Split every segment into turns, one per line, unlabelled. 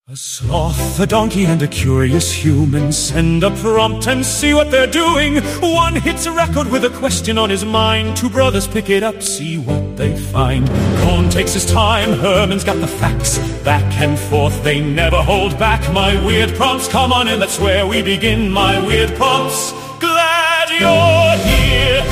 A sloth, a donkey, and a curious human. Send a prompt and see what they're doing. One hits a record with a question on his mind. Two brothers pick it up, see what they find. Cohn takes his time, Herman's got the facts. Back and forth, they never hold back. My weird prompts, come on in, that's where we begin. My weird prompts, glad you're here.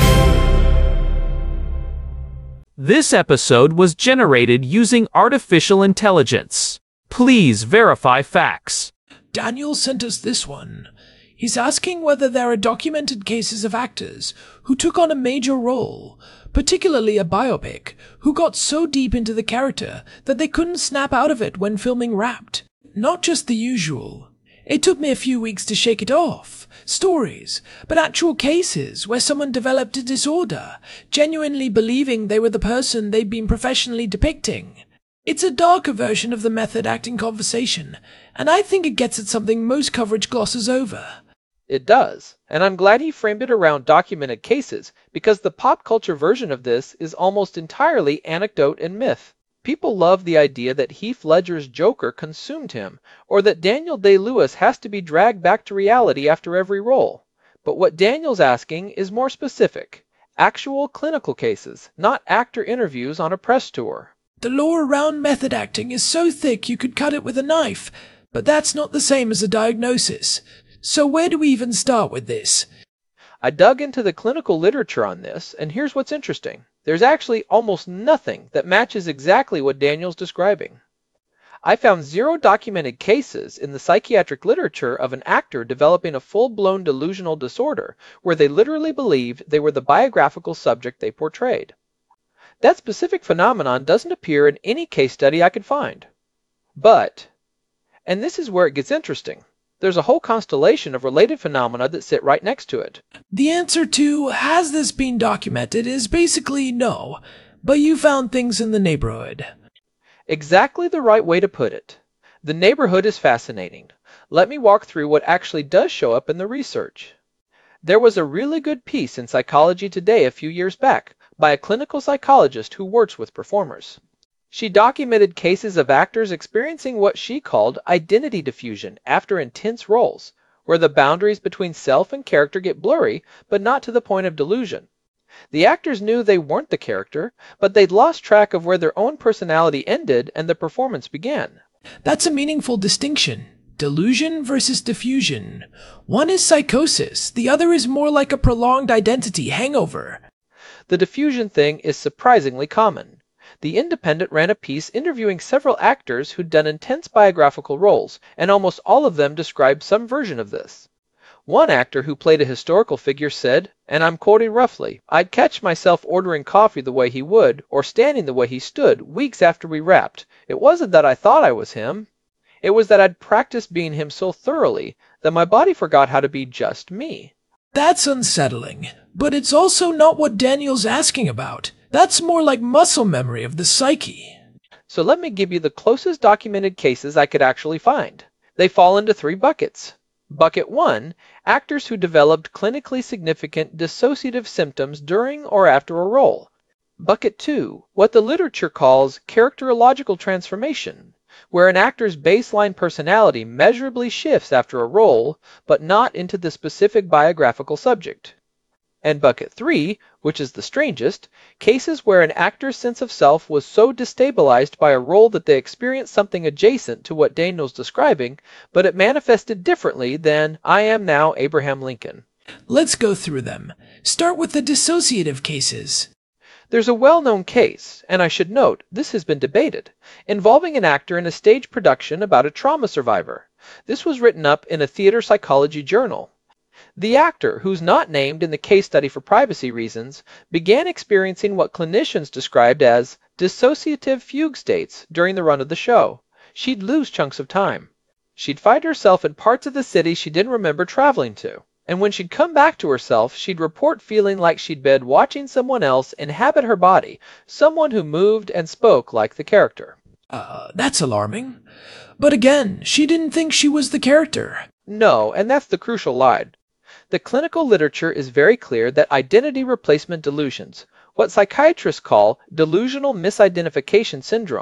This episode was generated using artificial intelligence. Please verify facts.
Daniel sent us this one. He's asking whether there are documented cases of actors who took on a major role, particularly a biopic, who got so deep into the character that they couldn't snap out of it when filming Wrapped. Not just the usual. It took me a few weeks to shake it off. Stories, but actual cases where someone developed a disorder, genuinely believing they were the person they'd been professionally depicting. It's a darker version of the method acting conversation, and I think it gets at something most coverage glosses over.
It does, and I'm glad he framed it around documented cases, because the pop culture version of this is almost entirely anecdote and myth. People love the idea that Heath Ledger's Joker consumed him, or that Daniel Day-Lewis has to be dragged back to reality after every role. But what Daniel's asking is more specific. Actual clinical cases, not actor interviews on a press tour.
The lore around method acting is so thick you could cut it with a knife, but that's not the same as a diagnosis. So where do we even start with this?
I dug into the clinical literature on this, and here's what's interesting. There's actually almost nothing that matches exactly what Daniel's describing. I found 0 documented cases in the psychiatric literature of an actor developing a full-blown delusional disorder where they literally believed they were the biographical subject they portrayed. That specific phenomenon doesn't appear in any case study I could find. But, and this is where it gets interesting, there's a whole constellation of related phenomena that sit right next to it.
The answer to, has this been documented, is basically no, but you found things in the neighborhood.
Exactly the right way to put it. The neighborhood is fascinating. Let me walk through what actually does show up in the research. There was a really good piece in Psychology Today a few years back by a clinical psychologist who works with performers. She documented cases of actors experiencing what she called identity diffusion after intense roles, where the boundaries between self and character get blurry, but not to the point of delusion. The actors knew they weren't the character, but they'd lost track of where their own personality ended and the performance began.
That's a meaningful distinction. Delusion versus diffusion. One is psychosis, the other is more like a prolonged identity hangover.
The diffusion thing is surprisingly common. The Independent ran a piece interviewing several actors who'd done intense biographical roles, and almost all of them described some version of this. One actor who played a historical figure said, and I'm quoting roughly, "I'd catch myself ordering coffee the way he would, or standing the way he stood, weeks after we wrapped. It wasn't that I thought I was him. It was that I'd practiced being him so thoroughly that my body forgot how to be just me."
That's unsettling, but it's also not what Daniel's asking about. That's more like muscle memory of the psyche.
So let me give you the closest documented cases I could actually find. They fall into 3 buckets. Bucket 1, actors who developed clinically significant dissociative symptoms during or after a role. Bucket 2, what the literature calls characterological transformation, where an actor's baseline personality measurably shifts after a role, but not into the specific biographical subject. And Bucket 3, which is the strangest, cases where an actor's sense of self was so destabilized by a role that they experienced something adjacent to what Daniel's describing, but it manifested differently than, "I am now Abraham Lincoln."
Let's go through them. Start with the dissociative cases.
There's a well-known case, and I should note, this has been debated, involving an actor in a stage production about a trauma survivor. This was written up in a theater psychology journal. The actor, who's not named in the case study for privacy reasons, began experiencing what clinicians described as dissociative fugue states during the run of the show. She'd lose chunks of time. She'd find herself in parts of the city she didn't remember traveling to. And when she'd come back to herself, she'd report feeling like she'd been watching someone else inhabit her body, someone who moved and spoke like the character.
That's alarming. But again, she didn't think she was the character.
No, and that's the crucial line. The clinical literature is very clear that identity replacement delusions, what psychiatrists call delusional misidentification syndrome,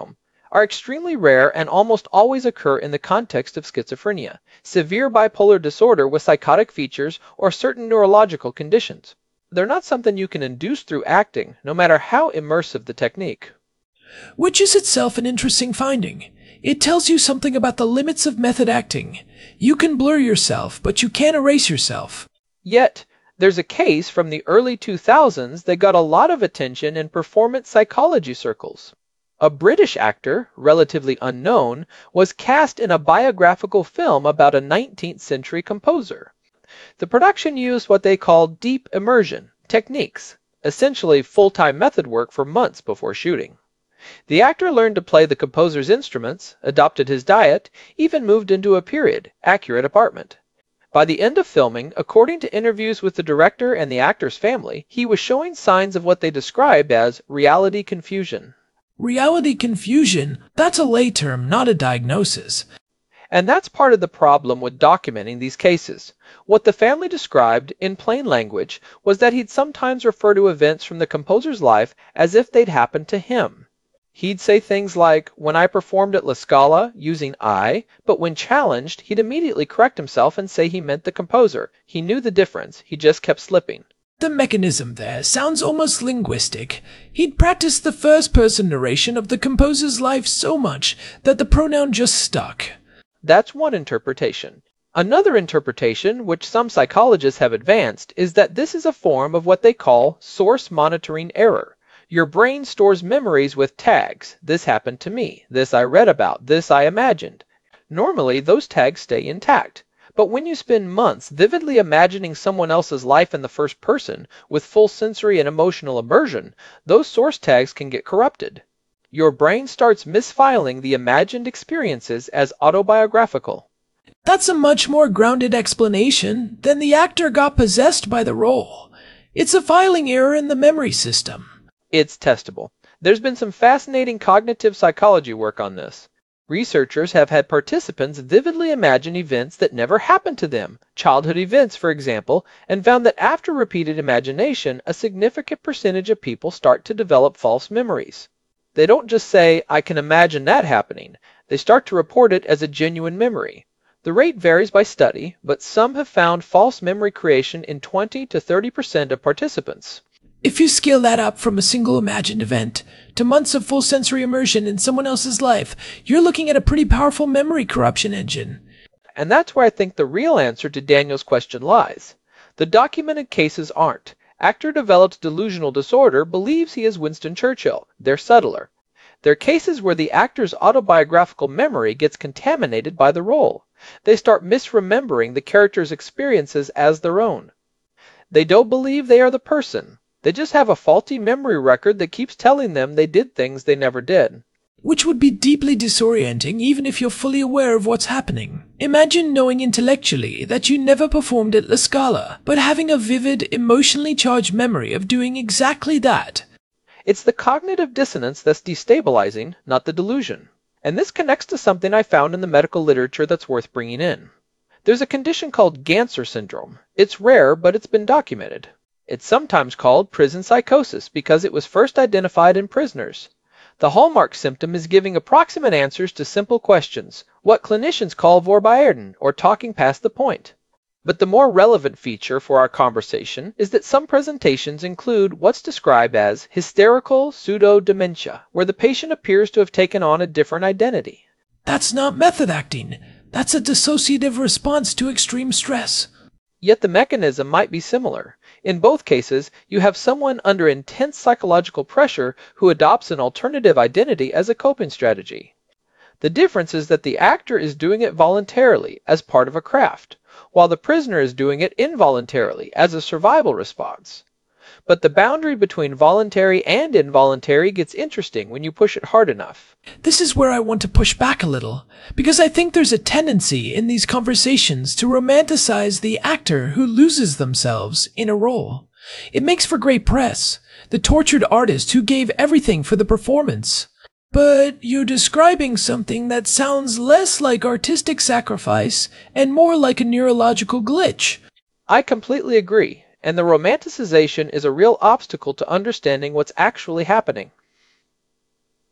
are extremely rare and almost always occur in the context of schizophrenia, severe bipolar disorder with psychotic features, or certain neurological conditions. They're not something you can induce through acting, no matter how immersive the technique.
Which is itself an interesting finding. It tells you something about the limits of method acting. You can blur yourself, but you can't erase yourself.
Yet, there's a case from the early 2000s that got a lot of attention in performance psychology circles. A British actor, relatively unknown, was cast in a biographical film about a 19th century composer. The production used what they called deep immersion techniques, essentially full-time method work for months before shooting. The actor learned to play the composer's instruments, adopted his diet, even moved into a period, accurate apartment. By the end of filming, according to interviews with the director and the actor's family, he was showing signs of what they described as reality confusion.
Reality confusion? That's a lay term, not a diagnosis.
And that's part of the problem with documenting these cases. What the family described, in plain language, was that he'd sometimes refer to events from the composer's life as if they'd happened to him. He'd say things like, "When I performed at La Scala," using I, but when challenged, he'd immediately correct himself and say he meant the composer. He knew the difference, he just kept slipping.
The mechanism there sounds almost linguistic. He'd practiced the first-person narration of the composer's life so much that the pronoun just stuck.
That's one interpretation. Another interpretation, which some psychologists have advanced, is that this is a form of what they call source monitoring error. Your brain stores memories with tags. This happened to me. This I read about. This I imagined. Normally, those tags stay intact. But when you spend months vividly imagining someone else's life in the first person, with full sensory and emotional immersion, those source tags can get corrupted. Your brain starts misfiling the imagined experiences as autobiographical.
That's a much more grounded explanation than the actor got possessed by the role. It's a filing error in the memory system.
It's testable. There's been some fascinating cognitive psychology work on this. Researchers have had participants vividly imagine events that never happened to them, childhood events, for example, and found that after repeated imagination, a significant percentage of people start to develop false memories. They don't just say, "I can imagine that happening." They start to report it as a genuine memory. The rate varies by study, but some have found false memory creation in 20 to 30% of participants.
If you scale that up from a single imagined event to months of full sensory immersion in someone else's life, you're looking at a pretty powerful memory corruption engine.
And that's where I think the real answer to Daniel's question lies. The documented cases aren't. Actor develops delusional disorder, believes he is Winston Churchill. They're subtler. They're cases where the actor's autobiographical memory gets contaminated by the role. They start misremembering the character's experiences as their own. They don't believe they are the person. They just have a faulty memory record that keeps telling them they did things they never did.
Which would be deeply disorienting even if you're fully aware of what's happening. Imagine knowing intellectually that you never performed at La Scala, but having a vivid, emotionally charged memory of doing exactly that.
It's the cognitive dissonance that's destabilizing, not the delusion. And this connects to something I found in the medical literature that's worth bringing in. There's a condition called Ganser syndrome. It's rare, but it's been documented. It's sometimes called prison psychosis because it was first identified in prisoners. The hallmark symptom is giving approximate answers to simple questions, what clinicians call Vorbeerden, or talking past the point. But the more relevant feature for our conversation is that some presentations include what's described as hysterical pseudo-dementia, where the patient appears to have taken on a different identity.
That's not method acting. That's a dissociative response to extreme stress.
Yet the mechanism might be similar. In both cases, you have someone under intense psychological pressure who adopts an alternative identity as a coping strategy. The difference is that the actor is doing it voluntarily, as part of a craft, while the prisoner is doing it involuntarily, as a survival response. But the boundary between voluntary and involuntary gets interesting when you push it hard enough.
This is where I want to push back a little, because I think there's a tendency in these conversations to romanticize the actor who loses themselves in a role. It makes for great press, the tortured artist who gave everything for the performance. But you're describing something that sounds less like artistic sacrifice and more like a neurological glitch.
I completely agree, and the romanticization is a real obstacle to understanding what's actually happening.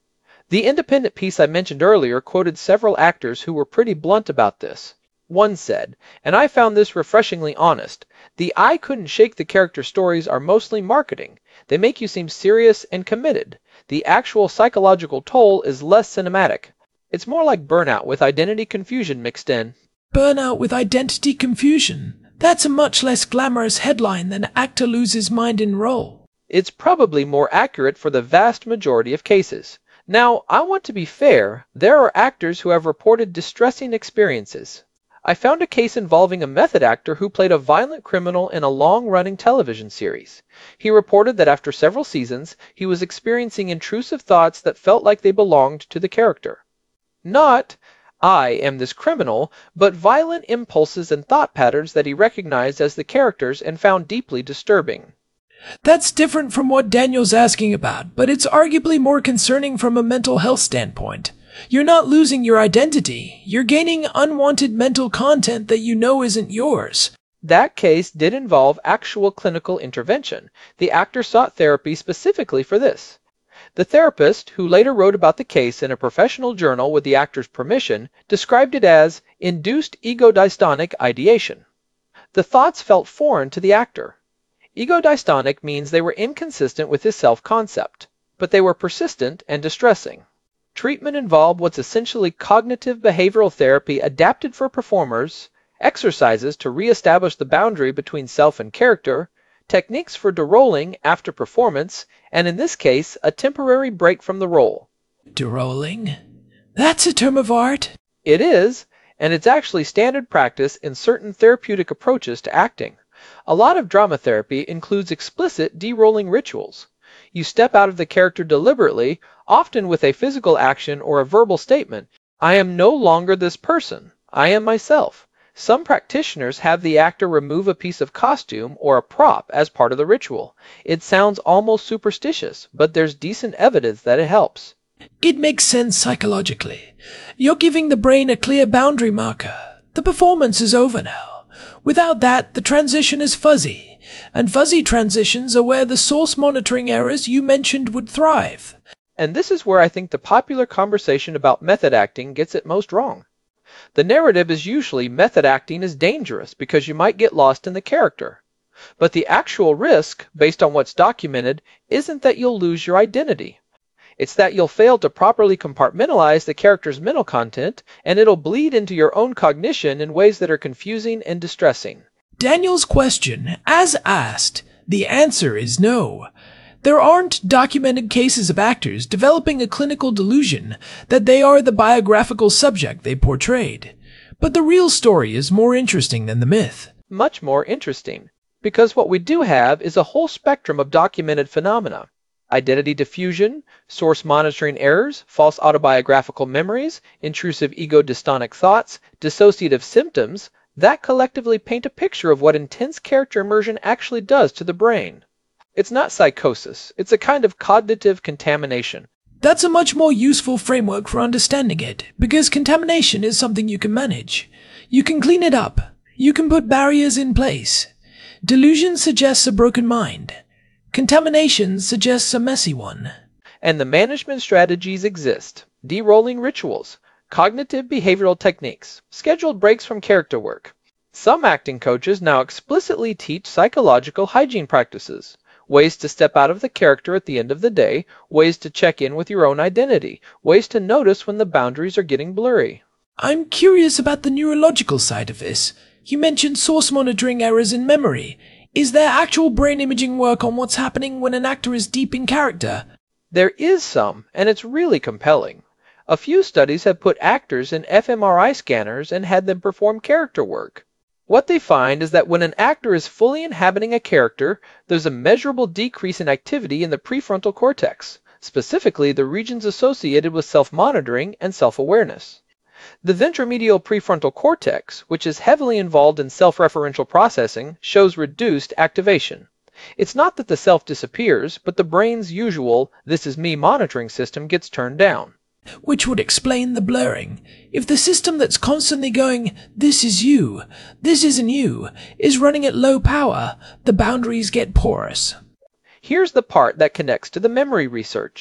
The independent piece I mentioned earlier quoted several actors who were pretty blunt about this. One said, and I found this refreshingly honest, "The I couldn't shake the character stories are mostly marketing. They make you seem serious and committed. The actual psychological toll is less cinematic. It's more like Burnout with identity confusion mixed in."
Burnout with identity confusion. That's a much less glamorous headline than actor loses mind in role.
It's probably more accurate for the vast majority of cases. Now, I want to be fair, there are actors who have reported distressing experiences. I found a case involving a method actor who played a violent criminal in a long-running television series. He reported that after several seasons, he was experiencing intrusive thoughts that felt like they belonged to the character. Not, "I am this criminal," but violent impulses and thought patterns that he recognized as the characters and found deeply disturbing.
That's different from what Daniel's asking about, but it's arguably more concerning from a mental health standpoint. You're not losing your identity. You're gaining unwanted mental content that you know isn't yours.
That case did involve actual clinical intervention. The actor sought therapy specifically for this. The therapist, who later wrote about the case in a professional journal with the actor's permission, described it as induced ego-dystonic ideation. The thoughts felt foreign to the actor. Ego-dystonic means they were inconsistent with his self-concept, but they were persistent and distressing. Treatment involved what's essentially cognitive behavioral therapy adapted for performers, exercises to re-establish the boundary between self and character, techniques for derolling after performance, and in this case, a temporary break from the role.
Derolling? That's a term of art?
It is, and it's actually standard practice in certain therapeutic approaches to acting. A lot of drama therapy includes explicit derolling rituals. You step out of the character deliberately, often with a physical action or a verbal statement. "I am no longer this person. I am myself." Some practitioners have the actor remove a piece of costume or a prop as part of the ritual. It sounds almost superstitious, but there's decent evidence that it helps.
It makes sense psychologically. You're giving the brain a clear boundary marker. The performance is over now. Without that, the transition is fuzzy, and fuzzy transitions are where the source monitoring errors you mentioned would thrive.
And this is where I think the popular conversation about method acting gets it most wrong. The narrative is usually method acting is dangerous because you might get lost in the character. But the actual risk, based on what's documented, isn't that you'll lose your identity. It's that you'll fail to properly compartmentalize the character's mental content, and it'll bleed into your own cognition in ways that are confusing and distressing.
Daniel's question, as asked, the answer is no. There aren't documented cases of actors developing a clinical delusion that they are the biographical subject they portrayed. But the real story is more interesting than the myth.
Much more interesting, because what we do have is a whole spectrum of documented phenomena. Identity diffusion, source monitoring errors, false autobiographical memories, intrusive ego-dystonic thoughts, dissociative symptoms, that collectively paint a picture of what intense character immersion actually does to the brain. It's not psychosis, it's a kind of cognitive contamination.
That's a much more useful framework for understanding it, because contamination is something you can manage. You can clean it up. You can put barriers in place. Delusion suggests a broken mind. Contamination suggests a messy one.
And the management strategies exist. Derolling rituals, cognitive behavioral techniques, scheduled breaks from character work. Some acting coaches now explicitly teach psychological hygiene practices, ways to step out of the character at the end of the day, ways to check in with your own identity, ways to notice when the boundaries are getting blurry.
I'm curious about the neurological side of this. You mentioned source monitoring errors in memory. Is there actual brain imaging work on what's happening when an actor is deep in character?
There is some, and it's really compelling. A few studies have put actors in fMRI scanners and had them perform character work. What they find is that when an actor is fully inhabiting a character, there's a measurable decrease in activity in the prefrontal cortex, specifically the regions associated with self-monitoring and self-awareness. The ventromedial prefrontal cortex, which is heavily involved in self-referential processing, shows reduced activation. It's not that the self disappears, but the brain's usual "this is me" monitoring system gets turned down.
Which would explain the blurring. If the system that's constantly going, "this is you, this isn't you," is running at low power, the boundaries get porous.
Here's the part that connects to the memory research.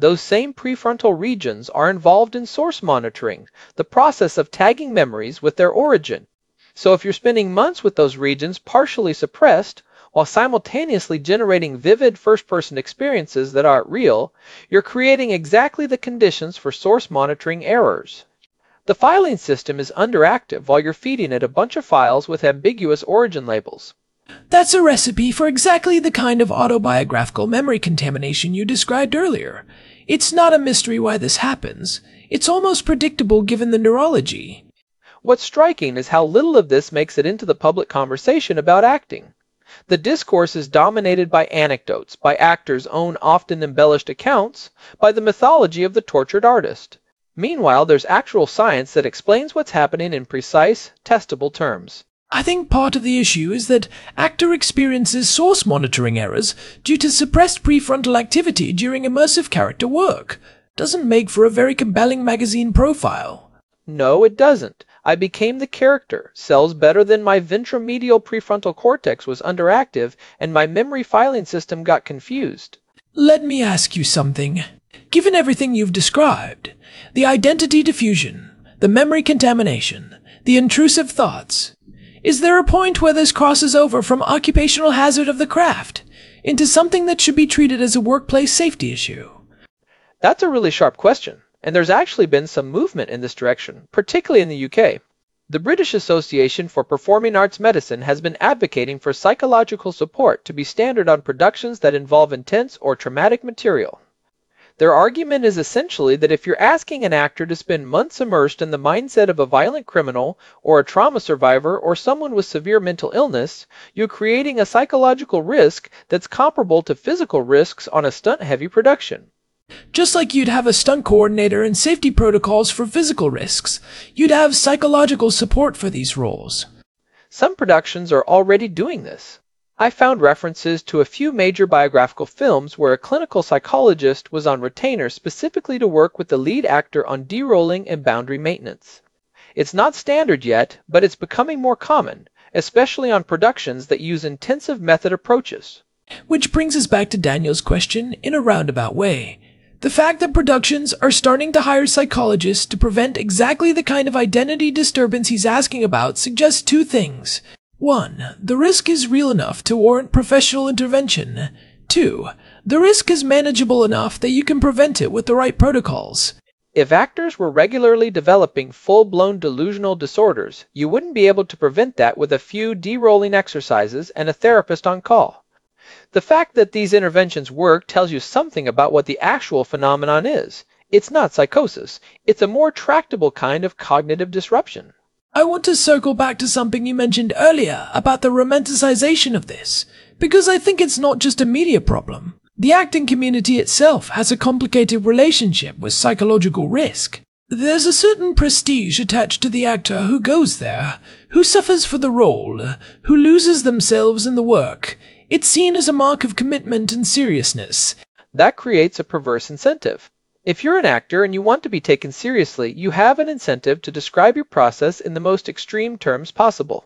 Those same prefrontal regions are involved in source monitoring, the process of tagging memories with their origin. So if you're spending months with those regions partially suppressed, while simultaneously generating vivid first-person experiences that aren't real, you're creating exactly the conditions for source monitoring errors. The filing system is underactive while you're feeding it a bunch of files with ambiguous origin labels.
That's a recipe for exactly the kind of autobiographical memory contamination you described earlier. It's not a mystery why this happens. It's almost predictable given the neurology.
What's striking is how little of this makes it into the public conversation about acting. The discourse is dominated by anecdotes, by actors' own often embellished accounts, by the mythology of the tortured artist. Meanwhile, there's actual science that explains what's happening in precise, testable terms.
I think part of the issue is that actor experiences source monitoring errors due to suppressed prefrontal activity during immersive character work. Doesn't make for a very compelling magazine profile.
No, it doesn't. I became the character, sells better than my ventromedial prefrontal cortex was underactive, and my memory filing system got confused.
Let me ask you something. Given everything you've described, the identity diffusion, the memory contamination, the intrusive thoughts, is there a point where this crosses over from occupational hazard of the craft into something that should be treated as a workplace safety issue?
That's a really sharp question, and there's actually been some movement in this direction, particularly in the UK. The British Association for Performing Arts Medicine has been advocating for psychological support to be standard on productions that involve intense or traumatic material. Their argument is essentially that if you're asking an actor to spend months immersed in the mindset of a violent criminal or a trauma survivor or someone with severe mental illness, you're creating a psychological risk that's comparable to physical risks on a stunt-heavy production.
Just like you'd have a stunt coordinator and safety protocols for physical risks, you'd have psychological support for these roles.
Some productions are already doing this. I found references to a few major biographical films where a clinical psychologist was on retainer specifically to work with the lead actor on de-rolling and boundary maintenance. It's not standard yet, but it's becoming more common, especially on productions that use intensive method approaches.
Which brings us back to Daniel's question in a roundabout way. The fact that productions are starting to hire psychologists to prevent exactly the kind of identity disturbance he's asking about suggests two things. 1. The risk is real enough to warrant professional intervention. 2. The risk is manageable enough that you can prevent it with the right protocols.
If actors were regularly developing full-blown delusional disorders, you wouldn't be able to prevent that with a few de-rolling exercises and a therapist on call. The fact that these interventions work tells you something about what the actual phenomenon is. It's not psychosis. It's a more tractable kind of cognitive disruption.
I want to circle back to something you mentioned earlier about the romanticization of this, because I think it's not just a media problem. The acting community itself has a complicated relationship with psychological risk. There's a certain prestige attached to the actor who goes there, who suffers for the role, who loses themselves in the work. It's seen as a mark of commitment and seriousness.
That creates a perverse incentive. If you're an actor and you want to be taken seriously, you have an incentive to describe your process in the most extreme terms possible.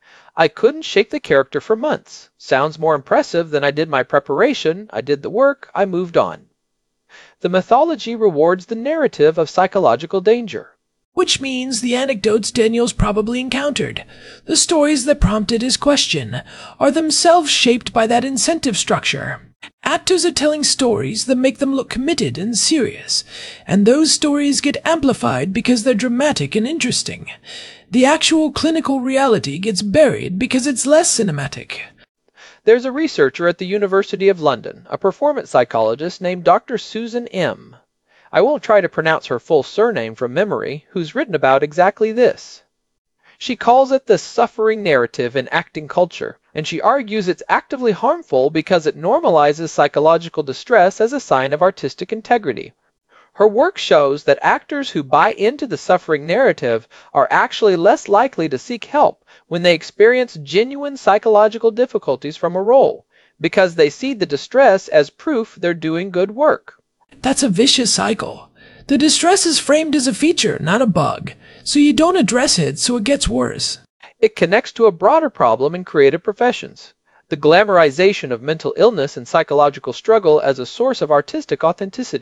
I couldn't shake the character for months. Sounds more impressive than I did my preparation, I did the work, I moved on. The mythology rewards the narrative of psychological danger.
Which means the anecdotes Daniel's probably encountered, the stories that prompted his question, are themselves shaped by that incentive structure. Actors are telling stories that make them look committed and serious, and those stories get amplified because they're dramatic and interesting. The actual clinical reality gets buried because it's less cinematic.
There's a researcher at the University of London, a performance psychologist named Dr. Susan M. I won't try to pronounce her full surname from memory, who's written about exactly this. She calls it the suffering narrative in acting culture, and she argues it's actively harmful because it normalizes psychological distress as a sign of artistic integrity. Her work shows that actors who buy into the suffering narrative are actually less likely to seek help when they experience genuine psychological difficulties from a role, because they see the distress as proof they're doing good work.
That's a vicious cycle. The distress is framed as a feature, not a bug, so you don't address it so it gets worse.
It connects to a broader problem in creative professions, the glamorization of mental illness and psychological struggle as a source of artistic authenticity.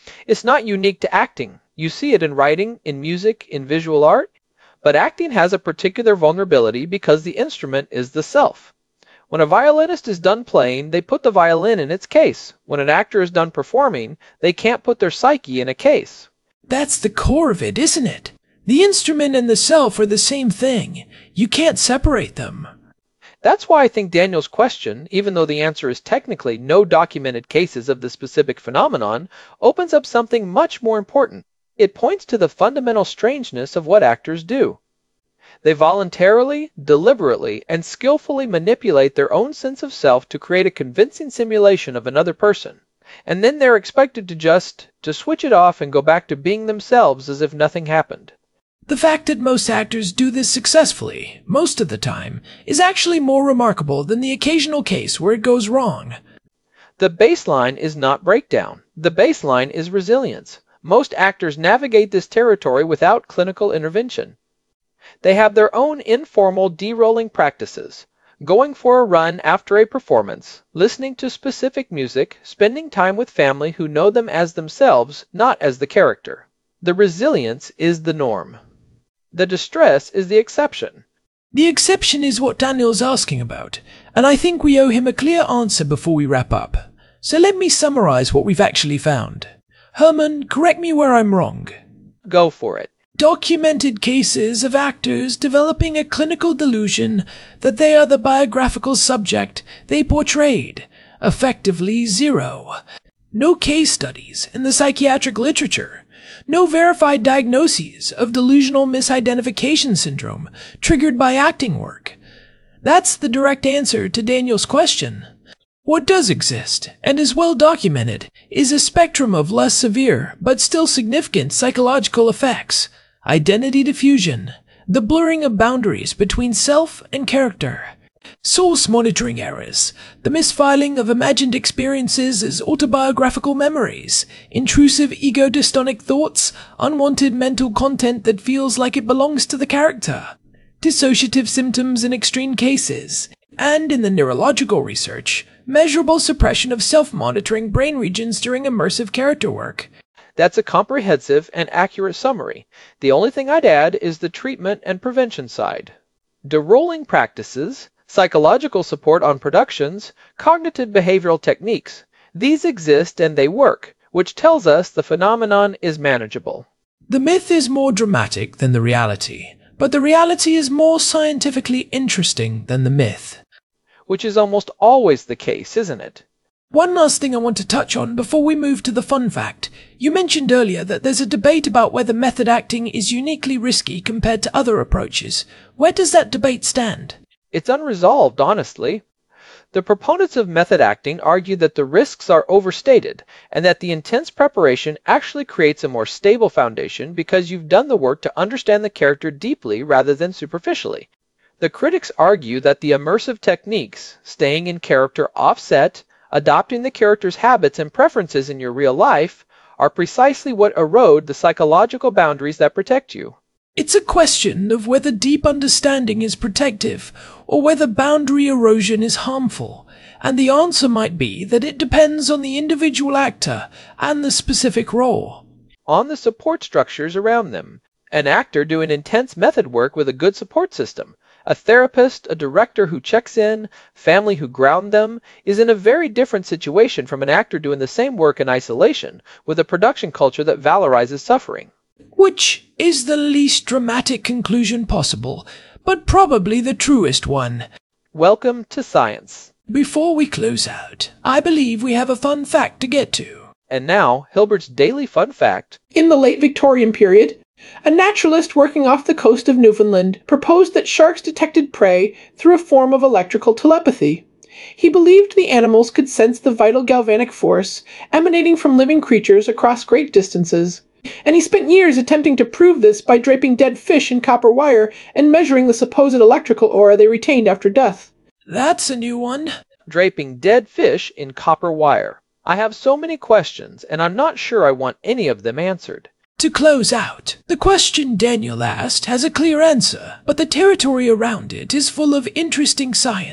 It's not unique to acting. You see it in writing, in music, in visual art. But acting has a particular vulnerability because the instrument is the self. When a violinist is done playing, they put the violin in its case. When an actor is done performing, they can't put their psyche in a case.
That's the core of it, isn't it? The instrument and the self are the same thing. You can't separate them.
That's why I think Daniel's question, even though the answer is technically no documented cases of the specific phenomenon, opens up something much more important. It points to the fundamental strangeness of what actors do. They voluntarily, deliberately, and skillfully manipulate their own sense of self to create a convincing simulation of another person. And then they're expected to switch it off and go back to being themselves as if nothing happened.
The fact that most actors do this successfully, most of the time, is actually more remarkable than the occasional case where it goes wrong.
The baseline is not breakdown. The baseline is resilience. Most actors navigate this territory without clinical intervention. They have their own informal de-rolling practices, going for a run after a performance, listening to specific music, spending time with family who know them as themselves, not as the character. The resilience is the norm. The distress is the exception.
The exception is what Daniel's asking about, and I think we owe him a clear answer before we wrap up. So let me summarize what we've actually found. Herman, correct me where I'm wrong.
Go for it.
Documented cases of actors developing a clinical delusion that they are the biographical subject they portrayed. Effectively 0. No case studies in the psychiatric literature. No verified diagnoses of delusional misidentification syndrome triggered by acting work. That's the direct answer to Daniel's question. What does exist, and is well documented, is a spectrum of less severe but still significant psychological effects. Identity diffusion, the blurring of boundaries between self and character. Source monitoring errors, the misfiling of imagined experiences as autobiographical memories, intrusive ego-dystonic thoughts, unwanted mental content that feels like it belongs to the character, dissociative symptoms in extreme cases, and in the neurological research, measurable suppression of self-monitoring brain regions during immersive character work.
That's a comprehensive and accurate summary. The only thing I'd add is the treatment and prevention side. De-rolling practices, psychological support on productions, cognitive behavioral techniques. These exist and they work, which tells us the phenomenon is manageable.
The myth is more dramatic than the reality, but the reality is more scientifically interesting than the myth.
Which is almost always the case, isn't it?
One last thing I want to touch on before we move to the fun fact. You mentioned earlier that there's a debate about whether method acting is uniquely risky compared to other approaches. Where does that debate stand?
It's unresolved, honestly. The proponents of method acting argue that the risks are overstated and that the intense preparation actually creates a more stable foundation because you've done the work to understand the character deeply rather than superficially. The critics argue that the immersive techniques, staying in character offset, adopting the character's habits and preferences in your real life, are precisely what erode the psychological boundaries that protect you.
It's a question of whether deep understanding is protective or whether boundary erosion is harmful, and the answer might be that it depends on the individual actor and the specific role.
On the support structures around them. An actor doing intense method work with a good support system, a therapist, a director who checks in, family who ground them, is in a very different situation from an actor doing the same work in isolation with a production culture that valorizes suffering.
Which is the least dramatic conclusion possible, but probably the truest one.
Welcome to science.
Before we close out, I believe we have a fun fact to get to.
And now, Hilbert's daily fun fact.
In the late Victorian period, a naturalist working off the coast of Newfoundland proposed that sharks detected prey through a form of electrical telepathy. He believed the animals could sense the vital galvanic force emanating from living creatures across great distances, and he spent years attempting to prove this by draping dead fish in copper wire and measuring the supposed electrical aura they retained after death.
That's a new one.
Draping dead fish in copper wire. I have so many questions, and I'm not sure I want any of them answered.
To close out, the question Daniel asked has a clear answer, but the territory around it is full of interesting science.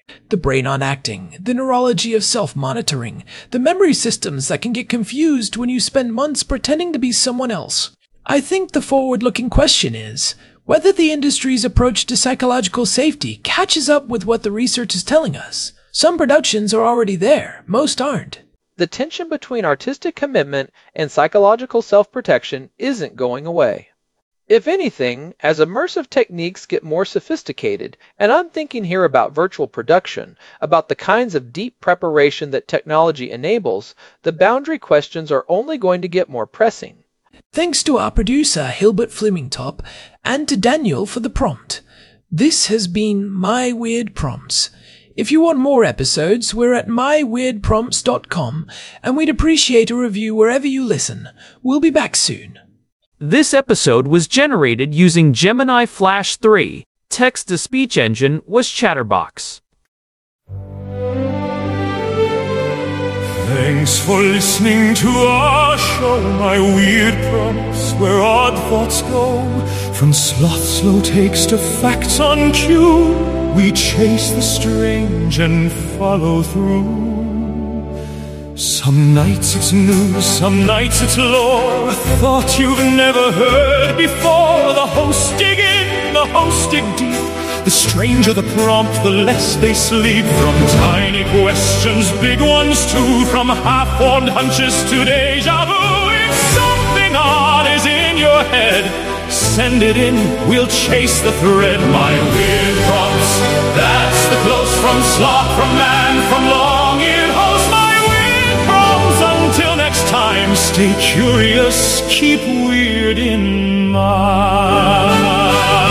The brain on acting, the neurology of self-monitoring, the memory systems that can get confused when you spend months pretending to be someone else. I think the forward-looking question is whether the industry's approach to psychological safety catches up with what the research is telling us. Some productions are already there, most aren't.
The tension between artistic commitment and psychological self-protection isn't going away. If anything, as immersive techniques get more sophisticated, and I'm thinking here about virtual production, about the kinds of deep preparation that technology enables, the boundary questions are only going to get more pressing.
Thanks to our producer, Hilbert Flemingtop, and to Daniel for the prompt. This has been My Weird Prompts. If you want more episodes, we're at myweirdprompts.com, and we'd appreciate a review wherever you listen. We'll be back soon.
This episode was generated using Gemini Flash 3. Text-to-speech engine was Chatterbox.
Thanks for listening to our show, My Weird Prompts, where odd thoughts go. From sloth slow takes to facts on cue, we chase the strange and follow through. Some nights it's news, some nights it's lore, a thought you've never heard before. The hosts dig in, the hosts dig deep. The stranger the prompt, the less they sleep. From tiny questions, big ones too, from half-formed hunches to deja vu. If something odd is in your head, send it in, we'll chase the thread. My Weird Prompts, that's the close from sloth, from man, from long-eared host. My Weird Prompts, until next time, stay curious, keep weird in mind.